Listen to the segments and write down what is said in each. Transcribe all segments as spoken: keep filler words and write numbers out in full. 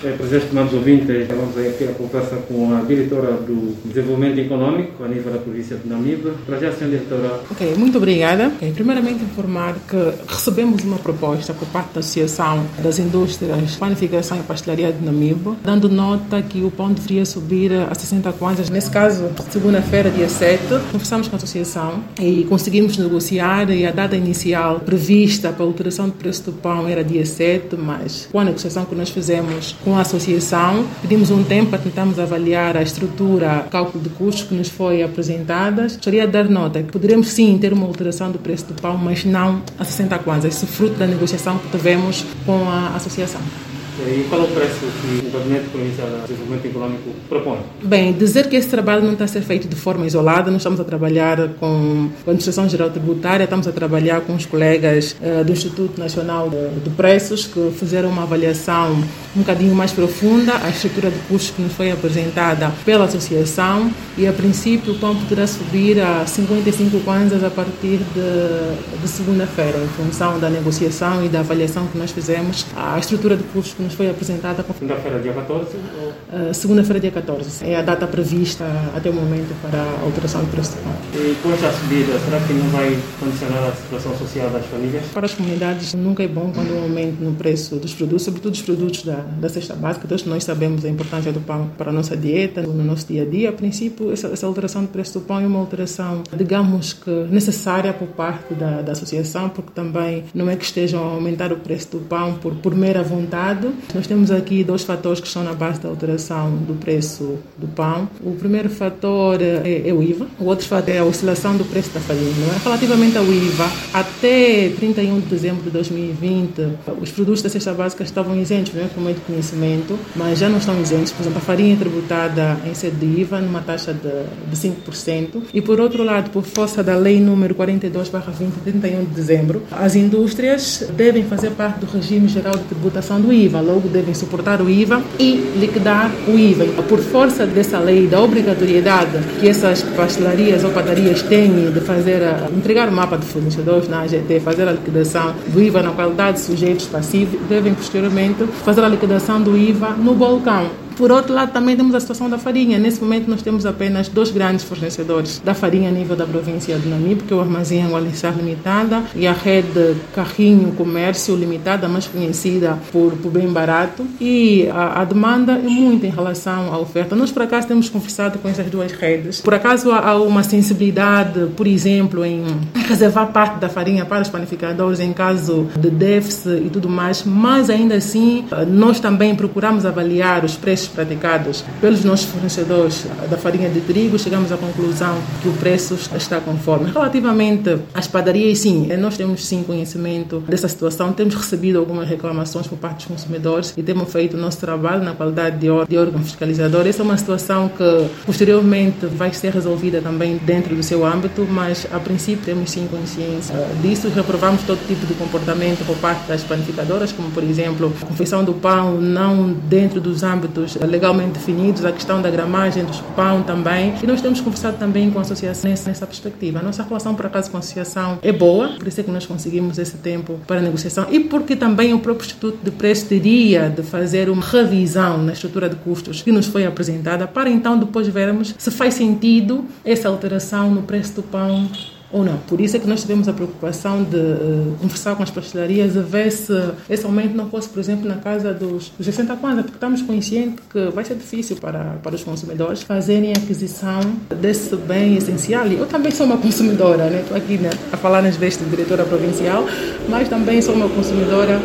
É, para os estimados ouvintes, vamos aqui a conversa com a diretora do Desenvolvimento Econômico a nível da província de Namibe. Para já, senhora diretora. Ok, muito obrigada. Okay, primeiramente, informar que recebemos uma proposta por parte da Associação das Indústrias Panificação e Pastelaria de Namibe, dando nota que o pão deveria subir a sessenta kwanzas. Nesse caso, segunda-feira, dia sete, conversamos com a Associação e conseguimos negociar, e a data inicial prevista para a alteração do preço do pão era dia sete, mas com a negociação que nós fizemos com a Associação, pedimos um tempo para tentarmos avaliar a estrutura, cálculo de custos que nos foi apresentada. Gostaria de dar nota que poderemos sim ter uma alteração do preço do pão, mas não a sessenta kwanzas. Isso é fruto da negociação que tivemos com a Associação. E qual é o preço que o Gabinete Provincial de Desenvolvimento Econômico propõe? Bem, dizer que esse trabalho não está a ser feito de forma isolada. Nós estamos a trabalhar com a Administração Geral Tributária, estamos a trabalhar com os colegas uh, do Instituto Nacional de, de Preços, que fizeram uma avaliação um bocadinho mais profunda, a estrutura de custos que nos foi apresentada pela Associação, e a princípio o pão poderá subir a cinquenta e cinco kwanzas a partir de, de segunda-feira, em função da negociação e da avaliação que nós fizemos. A estrutura de custos que nos foi apresentada. Segunda-feira, dia catorze? Ou... Uh, segunda-feira, dia catorze. É a data prevista até o momento para a alteração do preço do pão. E com esta subida, será que não vai condicionar a situação social das famílias? Para as comunidades, nunca é bom quando há um aumento no preço dos produtos, sobretudo os produtos da, da cesta básica. Todos nós sabemos a importância do pão para a nossa dieta, no nosso dia a dia. A princípio, essa, essa alteração do preço do pão é uma alteração, digamos que necessária por parte da, da associação, porque também não é que estejam a aumentar o preço do pão por, por mera vontade. Nós temos aqui dois fatores que estão na base da alteração do preço do pão. O primeiro fator é, é o I V A, o outro fator é a oscilação do preço da farinha. Não é? Relativamente ao I V A, até trinta e um de dezembro de dois mil e vinte, os produtos da cesta básica estavam isentos, não é, por meio de conhecimento, mas já não estão isentos. Por exemplo, a farinha é tributada em sede de I V A numa taxa de, de cinco por cento. E, por outro lado, por força da Lei número quarenta e dois barra vinte, de trinta e um de dezembro, as indústrias devem fazer parte do regime geral de tributação do I V A. Logo, devem suportar o I V A e liquidar o I V A. Por força dessa lei, da obrigatoriedade que essas pastelarias ou padarias têm de fazer, a, entregar o mapa de fornecedores na A G T, fazer a liquidação do I V A na qualidade de sujeitos passivos, devem posteriormente fazer a liquidação do I V A no balcão. Por outro lado, também temos a situação da farinha. Nesse momento, nós temos apenas dois grandes fornecedores da farinha a nível da província de Namibe, que é o Armazém Angualissar Limitada e a rede Carrinho Comércio Limitada, mais conhecida por, por Bem Barato. E a, a demanda é muito em relação à oferta. Nós, por acaso, temos conversado com essas duas redes. Por acaso, há uma sensibilidade, por exemplo, em reservar parte da farinha para os panificadores em caso de déficit e tudo mais, mas ainda assim, nós também procuramos avaliar os preços praticados pelos nossos fornecedores da farinha de trigo. Chegamos à conclusão que o preço está conforme. Relativamente às padarias, sim, nós temos sim conhecimento dessa situação, temos recebido algumas reclamações por parte dos consumidores e temos feito o nosso trabalho na qualidade de, de órgão fiscalizador. Essa é uma situação que posteriormente vai ser resolvida também dentro do seu âmbito, mas a princípio temos sim consciência disso e reprovamos todo tipo de comportamento por parte das panificadoras, como por exemplo a confecção do pão não dentro dos âmbitos legalmente definidos, a questão da gramagem do pão também, e nós temos conversado também com a associação nessa, nessa perspectiva. A nossa relação, por acaso, com a associação é boa, por isso é que nós conseguimos esse tempo para a negociação e porque também o próprio Instituto de Preços teria de fazer uma revisão na estrutura de custos que nos foi apresentada, para então depois vermos se faz sentido essa alteração no preço do pão ou não. Por isso é que nós tivemos a preocupação de uh, conversar com as pastelarias a ver se esse aumento não fosse, por exemplo, na casa dos, dos sessenta kwanzas, porque estamos conscientes que vai ser difícil para, para os consumidores fazerem a aquisição desse bem essencial. E eu também sou uma consumidora, né? Estou aqui, né, a falar nas vestes de diretora provincial, mas também sou uma consumidora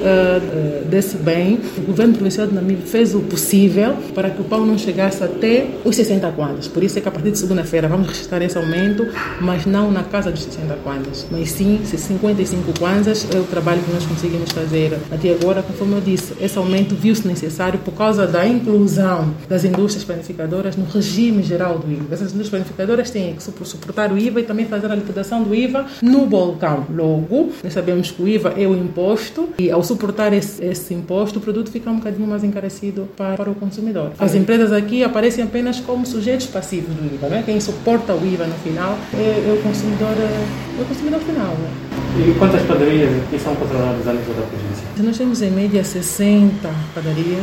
Uh, desse bem. O governo provincial de Namibe fez o possível para que o pão não chegasse até os sessenta kwanzas. Por isso é que a partir de segunda-feira vamos registrar esse aumento, mas não na casa dos sessenta kwanzas, mas sim cinquenta e cinco kwanzas. É o trabalho que nós conseguimos fazer até agora. Conforme eu disse, esse aumento viu-se necessário por causa da inclusão das indústrias panificadoras no regime geral do I V A. Essas indústrias panificadoras têm que suportar o I V A e também fazer a liquidação do I V A no balcão. Logo, nós sabemos que o I V A é o imposto e ao suportar esse, esse imposto, o produto fica um bocadinho mais encarecido para, para o consumidor. As empresas aqui aparecem apenas como sujeitos passivos do I V A, não é? Quem suporta o I V A no final é, é, o, consumidor, é o consumidor final. Né? E quantas padarias aqui são controladas a nível da província? Nós temos em média sessenta padarias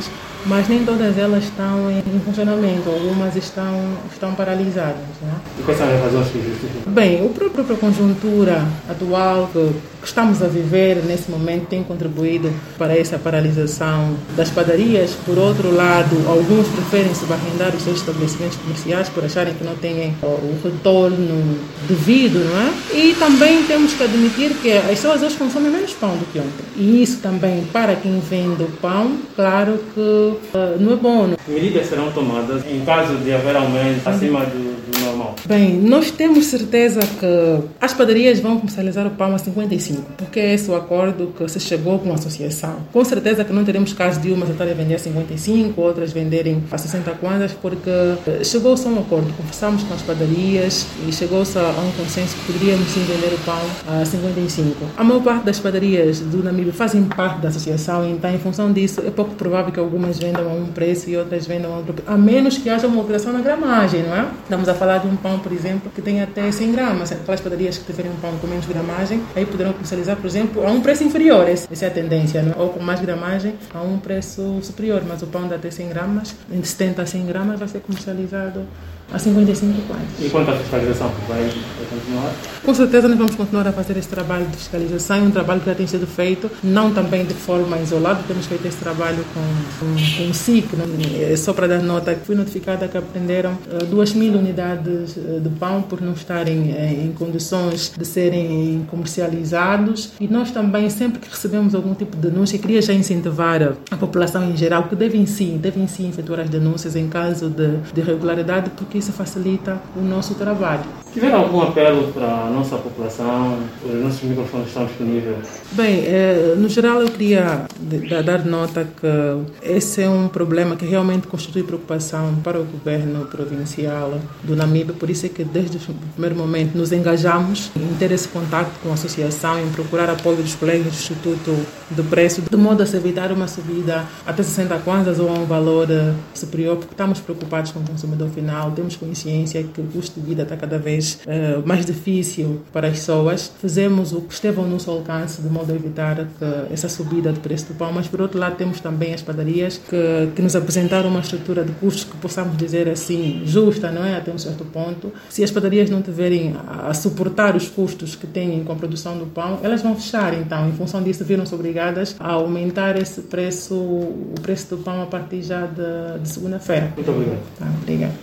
mas nem todas elas estão em, em funcionamento, algumas estão, estão paralisadas. Né? E quais são as razões que justificam? Bem, a própria conjuntura atual que, que estamos a viver nesse momento tem contribuído para essa paralisação das padarias. Por outro lado, alguns preferem subarrendar os seus estabelecimentos comerciais por acharem que não têm o retorno devido, não é? E também temos que admitir que as pessoas hoje consomem menos pão do que ontem. E isso também, para quem vende o pão, claro que uh, não é bom. Não? Medidas serão tomadas em caso de haver aumento acima do, do normal? Bem, nós temos certeza que as padarias vão comercializar o pão a cinquenta e cinco, porque é esse o acordo que se chegou com a associação. Com certeza que não teremos caso de umas estarem a vender a cinquenta e cinco, outras venderem a sessenta kwanzas, porque chegou-se a um acordo, conversamos com as padarias e chegou-se a um consenso que poderíamos sim vender o pão a cinquenta e cinco. A maior parte das padarias do Namíbia fazem parte da associação, então em função disso é pouco provável que algumas vendam a um preço e outras vendam a outro preço, a menos que haja uma alteração na gramagem, não é? Estamos a falar de um pão, por exemplo, que tem até cem gramas. Aquelas padarias que tiverem um pão com menos gramagem, aí poderão comercializar, por exemplo, a um preço inferior. Essa é a tendência, não é? Ou com mais gramagem, a um preço superior. Mas o pão de até cem gramas, entre setenta a cem gramas, vai ser comercializado a cinquenta e cinco kwanzas. E quanto à fiscalização, vai, vai continuar? Com certeza nós vamos continuar a fazer esse trabalho de fiscalização, é um trabalho que já tem sido feito, não também de forma isolada, temos feito esse trabalho com, com, com o S I C, né? Só para dar nota, fui notificada que apreenderam uh, duas mil unidades uh, de pão por não estarem uh, em condições de serem comercializados, e nós também, sempre que recebemos algum tipo de denúncia, queria já incentivar a, a população em geral que devem sim, devem sim efetuar as denúncias em caso de, de irregularidade, porque isso facilita o nosso trabalho. Tiver algum apelo para a nossa população? Os nossos microfones estão disponíveis? Bem, eh, no geral eu queria dar nota que esse é um problema que realmente constitui preocupação para o governo provincial do Namíbia, por isso é que desde o primeiro momento nos engajamos em ter esse contato com a associação, em procurar apoio dos colegas do Instituto do Preço, de modo a se evitar uma subida até sessenta kwanzas ou a um valor superior, porque estamos preocupados com o consumidor final, temos consciência que o custo de vida está cada vez uh, mais difícil para as pessoas. Fizemos o que esteve ao nosso alcance de modo a evitar que essa subida de preço do pão, mas por outro lado temos também as padarias que, que nos apresentaram uma estrutura de custos que possamos dizer assim, justa, não é? Até um certo ponto. Se as padarias não tiverem a, a suportar os custos que têm com a produção do pão, elas vão fechar, então, em função disso viram-se obrigadas a aumentar esse preço, o preço do pão a partir já de, de segunda-feira. Muito obrigado. Tá, obrigada.